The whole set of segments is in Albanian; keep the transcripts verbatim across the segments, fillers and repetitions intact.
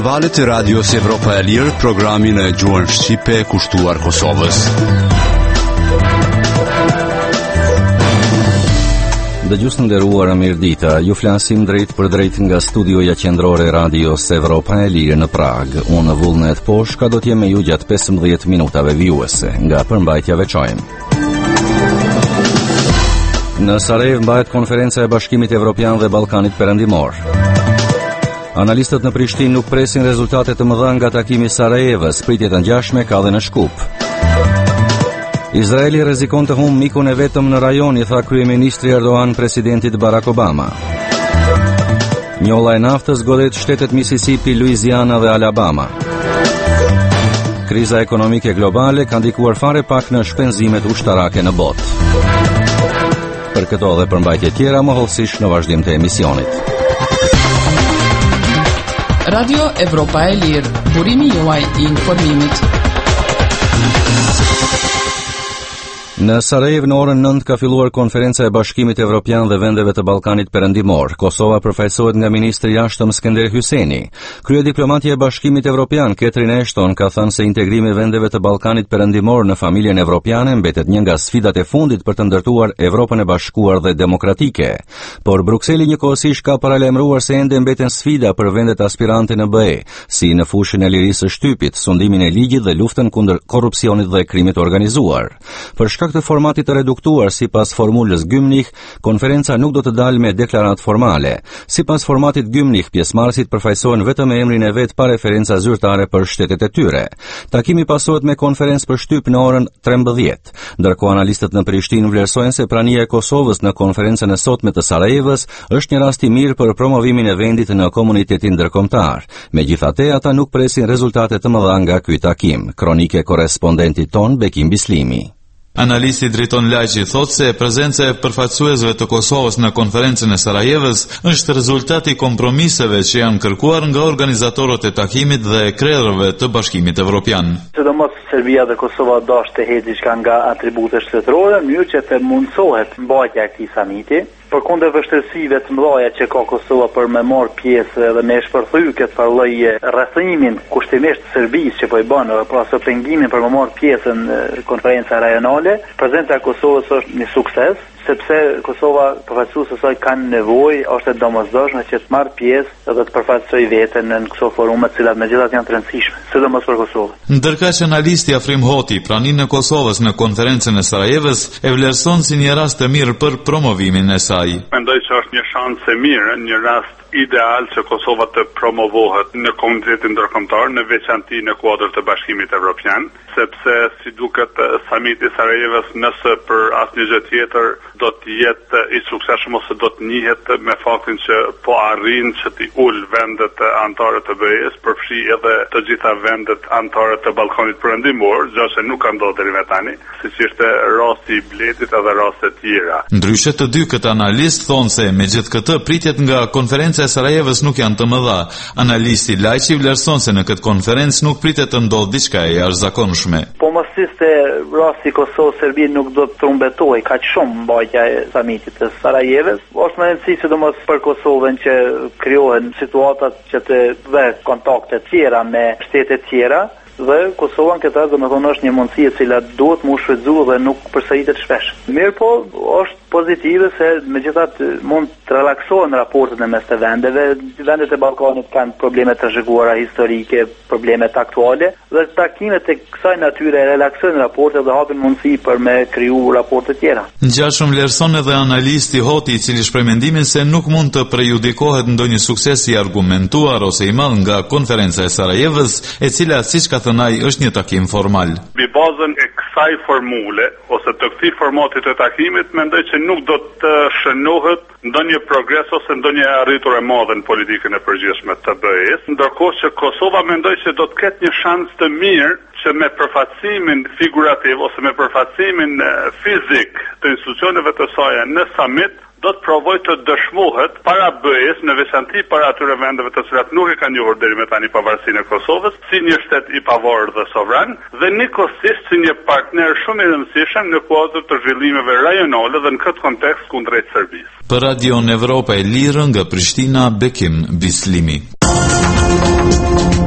valët e Radios Evropa e Lirë, programin e gjuhën shqipe kushtuar Kosovës. Dëgjues të nderuar, mirëdita. Ju flasim drejt për drejt nga studioja qendrore e Radios Evropa e Lirë në Prag. Unë Vullnet Poshka do t'jem me ju gjatë pesëmbëdhjetë minutave vijuese nga përmbajtja veçojmë. Në Sarajevo mbahet konferenca e Bashkimit Evropian dhe Ballkanit Perëndimor. Analistët në Prishtinë nuk presin rezultate të mëdha nga takimi i Sarajevës, pritjet e ngjashme ka dhe në Shkup. Izraeli rrezikon të humbë mikun e vetëm në rajon, i tha kryeministri Erdogan presidentit Barack Obama. Njolla e naftës godet shtetet Mississippi, Louisiana dhe Alabama. Kriza ekonomike globale ka ndikuar fare pak në shpenzimet ushtarake në botë. Për këto dhe përmbajtje tjera, mohëllësisht në vazhdim të emisionit. Radio Evropa e Lirë, burimi juaj i informimit. Në Sarajevo në orën nëntë ka filluar konferenca e Bashkimit Evropian dhe vendeve të Ballkanit Perëndimor. Kosova përfaqësohet nga ministri i jashtëm Skënder Hyseni. Kryediplomatja e Bashkimit Evropian Catherine Ashton ka thënë se integrimi i vendeve të Ballkanit Perëndimor në familjen evropiane mbetet një nga sfidat e fundit për të ndërtuar Evropën e bashkuar dhe demokratike. Por Brukseli njëkohësisht ka paralajmëruar se ende mbeten sfida për vendet aspirante në B E, si në fushën e lirisë së shtypit, sundimin e ligjit dhe luftën kundër korrupsionit dhe krimit organizuar. Për shkak të formatit të reduktuar sipas formulës Gymnich, konferenca nuk do të dalë me deklaratë formale. Sipas formatit Gymnich, pjesëmarrësit përfaqësohen vetëm me emrin e vet pa referenca zyrtare për shtetet e tyre. Takimi pasohet me konferencë për shtyp në orën trembëdhjetë. Ndërkohë analistët në Prishtinë vlerësojnë se prania e Kosovës në konferencën e sotme të Sarajevës është një rast i mirë për promovimin e vendit në komunitetin ndërkombëtar. Megjithatë, ata nuk presin rezultate të mëdha nga ky takim. Kronike korrespondentit ton Bekim Bislimi. Analisti Driton Laqi thot se prezenca e përfaqësuesve të Kosovës në konferencën e Sarajevës është rezultati i kompromiseve që janë kërkuar nga organizatorët e takimit dhe krerëve të Bashkimit Evropian. Sidomos Serbia dhe Kosova dashur të hedhë diçka nga atributet shtetërore, në mënyrë që të mundsohet mbajtja e këtij samiti. Përkundër vështirësive të mëdha që ka Kosova për me marr pjesë dhe me shpërthyer këtë lloj rrethimin kushtimisht të Serbisë që po i bën pra së pengimin për me marr pjesën në konferenca rajonale, prezenca e Kosovës është një sukses, sepse Kosova përfaqësuesët e saj kanë nevojë, është e domosdoshme që të marrë pjesë dhe të përfaqësojë veten në këto forume të cilat megjithatë janë të rëndësishme, sidomos për Kosovën. Ndërkaq analisti Afrim Hoti praninë e Kosovës në konferencën e Sarajevës e vlerëson si një rast të mirë për promovimin e saj. Mendoj se është një shans e mirë, një rast ideal që Kosova të promovohet në komunitetin ndërkombëtar, në veçanti në kuadër të Bashkimit Evropian, sepse si duket samiti i Sarajevës nëse për asnjë gjë tjetër do të jetë i suksesshëm ose do të njihet me faktin që po arrin që t'i ul vendet anëtare të B E-s, përfshi edhe të gjitha vendet anëtare të Ballkanit Perëndimor, gjë që nuk ka ndodhur deri më tani, siç ishte rasti i Bletit edhe raste të tjera. Ndryshe të dy këtë analist thonë se megjithë këtë pritjet nga konferenca e Sarajevës nuk janë të mëdha. Analisti Laqi vlerëson se në këtë konferencë nuk pritet të ndodhë diçka e jashtëzakonshme. Po mos ishte rasti Kosovë-Serbi nuk do të trumbetoj kaq shumë mbajtja e samitit të Sarajevës. Është më rëndësishme sidomos për Kosovën që krijohen situatat që të vë kontakte të tjera me shtete të tjera. Dhe Kosova në këtë rast domethënë është një mundësi e cila duhet mu shfrytzuar dhe nuk përsëritet shpesh. Mirë po, është pozitive se megjithatë mund të relaksohen raportet në mes të vendeve. Vendet e Ballkanit kanë probleme të trashëguara historike, problemet aktuale dhe takimet e kësaj natyre relaksojnë raportet dhe hapin mundësi për me kriju raporte tjera. Ngjashëm vlerëson edhe analisti Hoti, i cili shpreh mendimin se nuk mund të prejudikohet ndonjë sukses i argumentuar ose i madh nga konferenca e Sarajevës, e cila siç ka thënë ai është një takim formal. Mbi bazën e kësaj formule ose të këtij formati të takimit, mendoj që nuk do të shënohet ndonjë progres ose ndonjë arritur e madhe në politikën e përgjithshme të B E-s, ndërkohë që Kosova mendoj se do të ketë një shans të mirë që me përfaqësimin figurativ ose me përfaqësimin fizik të institucioneve të saj në summit do të provoj të dëshmohet para B E-s në veçanti para atyre vendeve të cilat nuk e kanë njohur deri më tani pavarësinë e Kosovës si një shtet i pavarur dhe sovran dhe nikosisht si një partner shumë i rëndësishëm në kuadër të zhvillimeve rajonale dhe në këtë kontekst kundrejt Serbisë. Për Radion Evropa e Lirë nga Prishtina, Bekim Bislimi.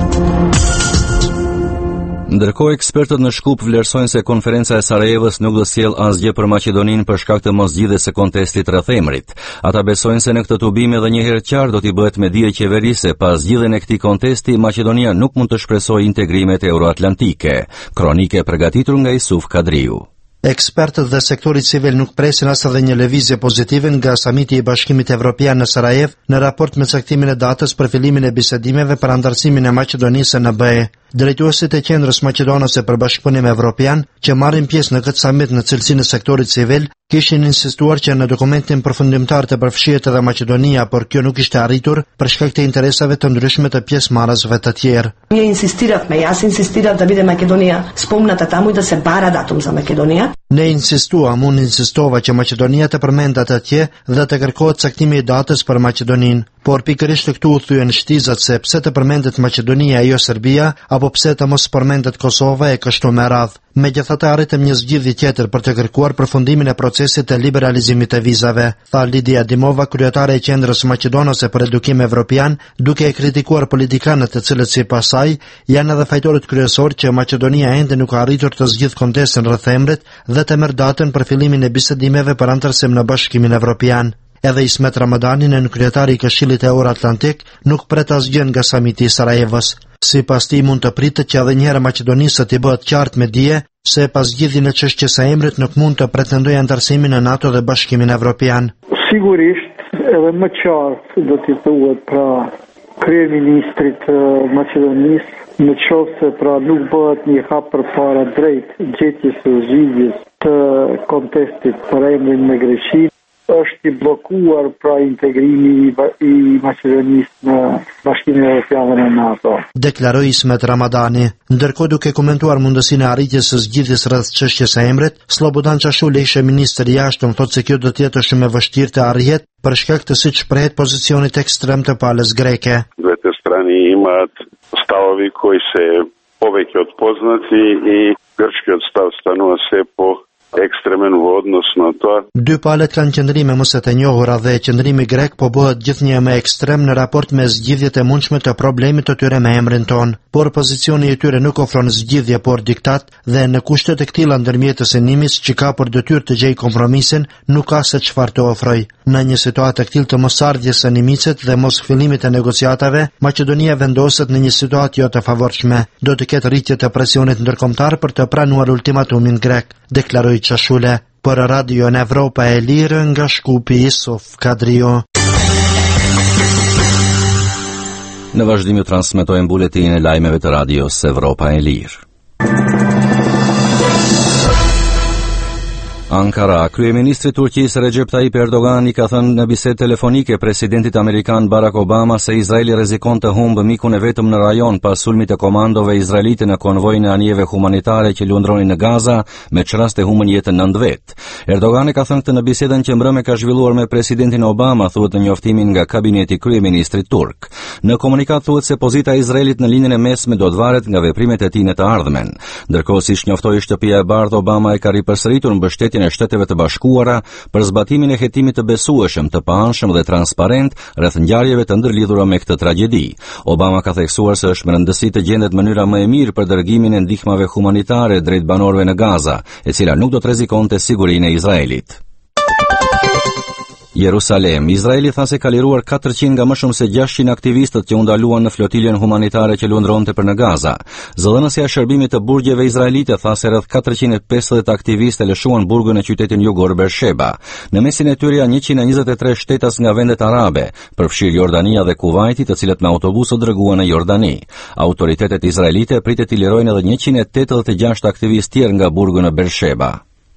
Ndërkohë ekspertët në Shkup vlerësojnë se konferenca e Sarajevës nuk do sjell asgjë për Maqedoninë për shkak të mosgjidhjes së kontestit rreth emrit. Ata besojnë se në këtë tubim edhe një herë qartë do t'i bëhet me dije qeverisë se pas zgjidhjen e këtij kontesti Maqedonia nuk mund të shpresojë integrimet euroatlantike. Kronike përgatitur nga Isuf Kadriu. Ekspertët dhe sektori civil nuk presin as edhe një lëvizje pozitive nga samiti i Bashkimit Evropian në Sarajev në raport me caktimin e datës për fillimin e bisedimeve për antarësimin e Maqedonisë në B E. Drejtuesit e qendrës maqedonase për bashkëpunim evropian që marrin pjesë në këtë samit në cilësinë e sektorit civil kishin insistuar që në dokumentin përfundimtar të përfshihet edhe Maqedonia, por kjo nuk ishte arritur për shkak të interesave të ndryshme të pjesëmarrësve të tjerë. Ние инсистиравме, јас инсистирав да биде Македонија спомната таму и да се бара датум за Македонија. Ne insistuam, unë insistova që Maqedonia të përmendat atje dhe të kërkohet caktimi i datës për Maqedoninë. Por pikërisht këtu u thyen shtizat se pse të përmendet Maqedonia e jo Serbia, apo pse të mos përmendet Kosova e kështu me radhë. Megjithatë arritëm një zgjidhje tjetër për të kërkuar përfundimin e procesit të liberalizimit të vizave, tha Lidia Dimova, kryetare e qendrës maqedonase për edukim evropian, duke e kritikuar politikanët të cilët sipas saj janë edhe fajtorët kryesorë që Maqedonia ende nuk ka arritur të zgjidhë kontesten rreth emrit dhe të merr datën për fillimin e bisedimeve për antarësim në Bashkimin Evropian. Edhe Ismet Ramadanin, në kryetari i Këshillit Euroatlantik, nuk pret asgjë nga samiti i Sarajevës. Sipas tij mund të pritet që edhe një herë Maqedonisë të bëhet qartë me dije se pas zgjidhjen e çështjes së emrit nuk mund të pretendojë antarësimin në NATO dhe Bashkimin Evropian. Sigurisht, edhe më qartë do t'i thuhet pra kryeministrit të Maqedonisë, në qoftë se pra nuk bëhet një hap përpara drejt gjetjes së zgjidhjes të kontestit për emrin me Greqinë, është i bllokuar pra integrimi i Maqedonisë në Bashkimin Evropian dhe në NATO. Deklaroi Ismet Ramadani. Ndërkohë, duke komentuar mundësinë e arritjes së zgjidhjes rreth çështjes së emrit, Slobodan Çashuli, ishte ministër i jashtëm, thotë se kjo do të jetë shumë e vështirë të arrihet për shkak të siç shprehet pozicionit ekstrem të palës greke. Двете страни имаат ставови кои се повеќе од познати и грчкиот став станува се по ekstremen во однос на тоа. Dy palët kanë qëndrime mos e të njohura dhe qëndrimi grek po bëhet gjithnjë më ekstrem në raport me zgjidhjet e mundshme të problemit të tyre me emrin ton. Por pozicioni i tyre nuk ofron zgjidhje, por diktat, dhe në kushtet e këtilla ndërmjetës e nimis që ka për detyrë të gjejë kompromisin, nuk ka se çfarë të ofroj. Në një situatë të tillë të mosardhjes së nimicet dhe mos fillimit të negociatave, Maqedonia vendoset në një situatë jo të favorshme. Do të ketë rritje të presionit ndërkombëtar për të pranuar ultimatumin grek, deklaroi Çashule. Për Radio në Evropa e Lirë nga Shkupi, Isuf Kadrio. Në vazhdim ju transmetojmë buletin e lajmeve të radios Evropa e Lirë. Ankara, kryeministri i Turqisë Recep Tayyip Erdogan i ka thënë në bisedë telefonike presidentit amerikan Barack Obama se Izraeli rrezikon të humbë mikun e vetëm në rajon pas sulmit të komandove izraelite në konvojin e anijeve humanitare që lundronin në Gaza, me çrast e humbën jetën nëntë vet. Erdogan e ka thënë këtë në bisedën që mbrëmë ka zhvilluar me presidentin Obama, thuhet në njoftimin nga kabineti i kryeministrit turk. Në komunikat thuhet se pozita e Izraelit në linjën e mesme do të varet nga veprimet e tij në të ardhmen. Ndërkohë, siç njoftoi shtëpia e bardhë, Obama e ka ripërsëritur mbështetjen e Shteteve të Bashkuara për zbatimin e hetimit të besueshëm, të paanshëm dhe transparent rreth ngjarjeve të ndërlidhura me këtë tragjedi. Obama ka theksuar se është më rëndësi të gjendet mënyra më e mirë për dërgimin e ndihmave humanitare drejt banorëve në Gaza, e cila nuk do të rrezikonte sigurinë e Izraelit. Jerusalem. Izraeli tha se ka liruar katërqind nga më shumë se gjashtëqind aktivistët që u ndaluan në flotilën humanitare që lundronte për në Gaza. Zëdhënësja e shërbimit të burgjeve izraelite tha se rreth katërqind e pesëdhjetë aktivistë lëshuan burgun në qytetin jugor Beersheba. Në mesin e tyre janë njëqind e njëzet e tre shtetas nga vendet arabe, përfshirë Jordania dhe Kuvaiti, të cilët me autobus u dërguan në Jordani. Autoritetet izraelite pritet të lirojnë edhe njëqind e tetëdhjetë e gjashtë aktivistë tjerë nga burgu në Beersheba.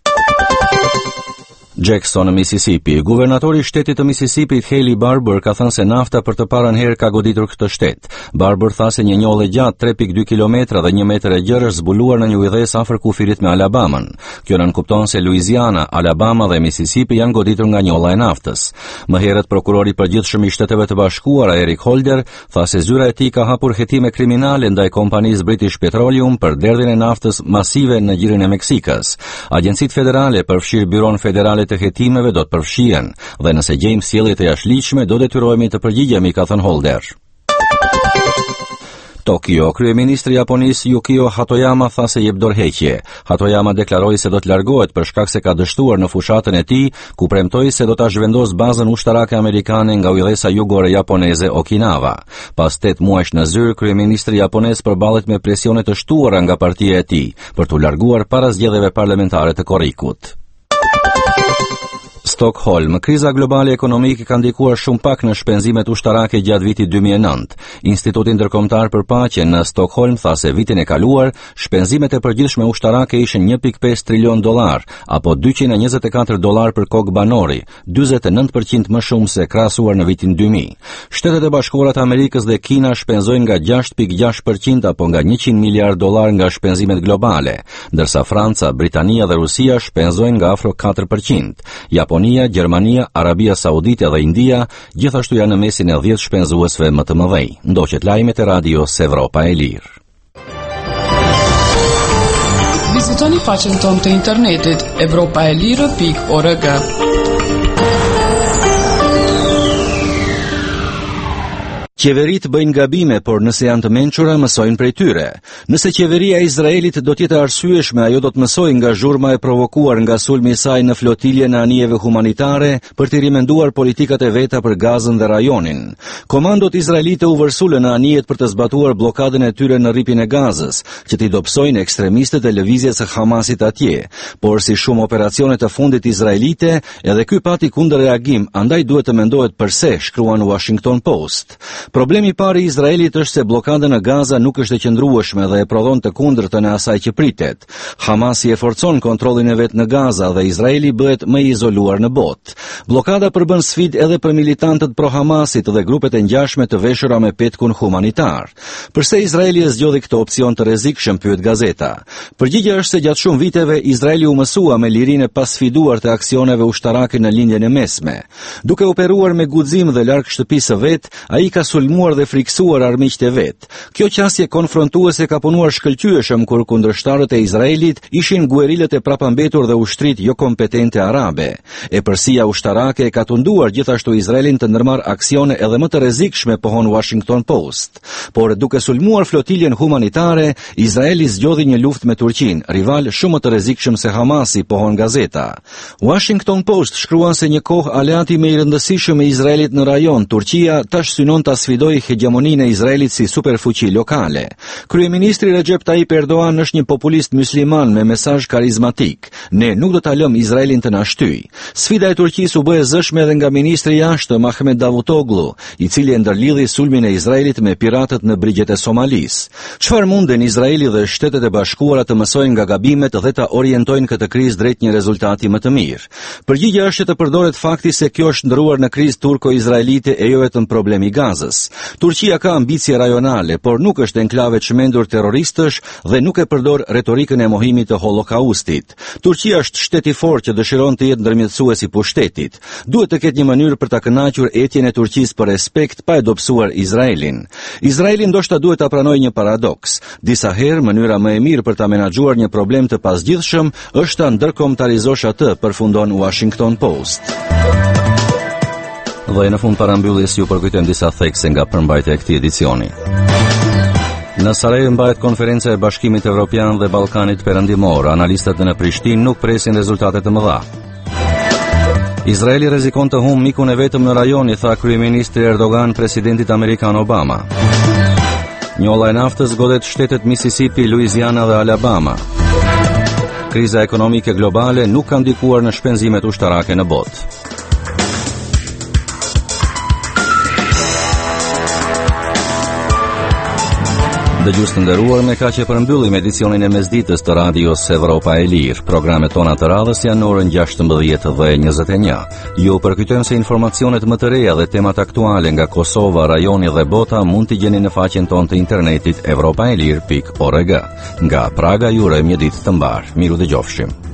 Jackson në Mississippi. Guvernatori i shtetit të Mississippit Haley Barbour ka thënë se nafta për të parën herë ka goditur këtë shtet. Barbour tha se një njollë gjatë tre pikë dy kilometra dhe një metër e gjerë është zbuluar në një ujëdhes afër kufirit me Alabamën. Kjo nënkupton se Louisiana, Alabama dhe Mississippi janë goditur nga njolla e naftës. Më herët prokurori i përgjithshëm i Shteteve të Bashkuara Eric Holder tha se zyra e tij ka hapur hetime kriminale ndaj kompanisë British Petroleum për derdhjen e naftës masive në gjirin e Meksikës. Agjencitë federale, përfshirë Byron Federale të hetimeve, do të përfshihen dhe nëse gjejmë sjellje të jashtëligjshme do detyrohemi të përgjigjemi, ka thënë Holder. Tokyo, kryeministri i Japonisë Yukio Hatoyama tha se jep dorëheqje. Hatoyama deklaroi se do të largohet për shkak se ka dështuar në fushatën e tij, ku premtoi se do ta zhvendos bazën ushtarake amerikane nga ujëdhesa jugore japoneze Okinawa. Pas tetë muajsh në zyrë, kryeministri japonez përballet me presione të shtuara nga partia e tij për t'u larguar para zgjedhjeve parlamentare të korrikut. Stockholm, kriza globale ekonomike ka ndikuar shumë pak në shpenzimet ushtarake gjatë vitit dy mijë e nëntë. Instituti Ndërkombëtar për Paqen në Stockholm tha se vitin e kaluar, shpenzimet e përgjithshme ushtarake ishin një pikë pesë trilion dollar, apo dyqind e njëzet e katër dollar për kokë banori, dyzet e nëntë përqind më shumë se krahasuar në vitin dy mijë. Shtetet e Bashkuara të Amerikës dhe Kina shpenzojnë nga gjashtë pikë gjashtë përqind apo nga njëqind miliard dollar nga shpenzimet globale, ndërsa Franca, Britania dhe Rusia shpenzojnë nga afro katër përqind. Japonia, Gjermania, Arabia Saudite dhe India gjithashtu janë në mesin e dhjetë shpenzuesve më të mëdhej. Ndoqet lajmet e radios Evropa e Lirë. Vizitoni faqen tonë të internetit evropa e lirë pikë org. Qeverit bëjnë gabime, por nëse janë të mençura, mësojnë prej tyre. Nëse qeveria e Izraelit do të jetë arsyeshme, ajo do të mësojë nga zhurma e provokuar nga sulmi i saj në flotilje në anijeve humanitare për të rimenduar politikat e veta për Gazën dhe rajonin. Komandot izraelite u vërsulën në anijet për të zbatuar blokadën e tyre në rripin e Gazës, që t'i dobësojnë ekstremistët e lëvizjes së Hamasit atje. Por si shumë operacione të fundit izraelite, edhe ky pati kundërreagim, andaj duhet të mendohet pse, shkruan Washington Post. Problemi i parë i Izraelit është se blokada në Gaza nuk është e qëndrueshme dhe e prodhon të kundërtën e asaj që pritet. Hamasi e forcon kontrollin e vet në Gaza dhe Izraeli bëhet më i izoluar në botë. Blokada përbën sfidë edhe për militantët pro Hamasit dhe grupet e ngjashme të veshura me petkun humanitar. Përse Izraeli e zgjodhi këtë opsion të rrezikshëm, pyet gazeta. Përgjigjja është se gjatë shumë viteve Izraeli u mësua me lirinë e pasfiduar të aksioneve ushtarake në lindjen e mesme. Duke operuar me guxim dhe larg shtëpisë së vet, ai ka sulmuar dhe friksuar armiqtë e vet. Kjo qasje konfrontuese ka punuar shkëlqyeshëm kur kundërshtarët e Izraelit ishin guerilët e prapambetur dhe ushtrit jo kompetente arabe. E përsia ushtarake e ka tunduar gjithashtu Izraelin të ndërmarrë aksione edhe më të rrezikshme, pohon Washington Post. Por duke sulmuar flotiljen humanitare, Izraeli zgjodhi një luftë me Turqinë, rival shumë më të rrezikshëm se Hamasi, pohon gazeta. Washington Post shkruan se një kohë aleati më i rëndësishëm i Izraelit në rajon, Turqia, tash synon ta sfidoi hegemoninë e Izraelit si superfuqi lokale. Kryeministri Recep Tayyip Erdogan është një populist musliman me mesazh karizmatik. Ne nuk do ta lëmë Izraelin të na shtyjë. Sfida e Turqisë u bë e zëshme edhe nga ministri i jashtëm Ahmet Davutoglu, i cili e ndërlidhi sulmin e Izraelit me piratët në brigjet e Somalis. Çfarë munden Izraeli dhe Shtetet e Bashkuara të mësojnë nga gabimet dhe ta orientojnë këtë krizë drejt një rezultati më të mirë? Përgjigjja është të përdoret fakti se kjo është ndëruar në krizë turko-izraelite e jo vetëm problemi Gazës. Turqia ka ambicie rajonale, por nuk është enklave çmendur terroristësh dhe nuk e përdor retorikën e mohimit të holokaustit. Turqia është shtet i fortë që dëshiron të jetë ndërmjetësues i pushtetit. Duhet të ketë një mënyrë për ta kënaqur etjen e Turqisë për respekt pa e dobësuar Izraelin. Izraeli ndoshta duhet ta pranojë një paradoks. Disa herë mënyra më e mirë për ta menaxhuar një problem të pasgjithshëm është ta ndërkombëtarizosh atë, përfundon Washington Post. Dhe në fund parambylljes ju përkujtojmë disa thekse nga përmbajtja e këtij edicioni. Në Sarajevo mbahet konferenca e Bashkimit Evropian dhe Ballkanit Perëndimor. Analistët në Prishtinë nuk presin rezultate të mëdha. Izraeli rrezikon të humbë mikun e vetëm në rajon, i tha kryeministri Erdogan presidentit amerikan Obama. Njolla e naftës godet shtetet Mississippi, Louisiana dhe Alabama. Kriza ekonomike globale nuk ka ndikuar në shpenzimet ushtarake në botë. Dëgjues të nderuar, me kaq e përmbyllim edicionin e mesditës të radios Evropa e Lirë. Programet tona të radhës janë në orën gjashtëmbëdhjetë dhe njëzet e një. Ju përkujtojmë se informacionet më të reja dhe temat aktuale nga Kosova, rajoni dhe bota mund t'i gjeni në faqen tonë të internetit evropaelir pikë org. Nga Praga ju urojmë një ditë të mbar. Miru dëgjofshim.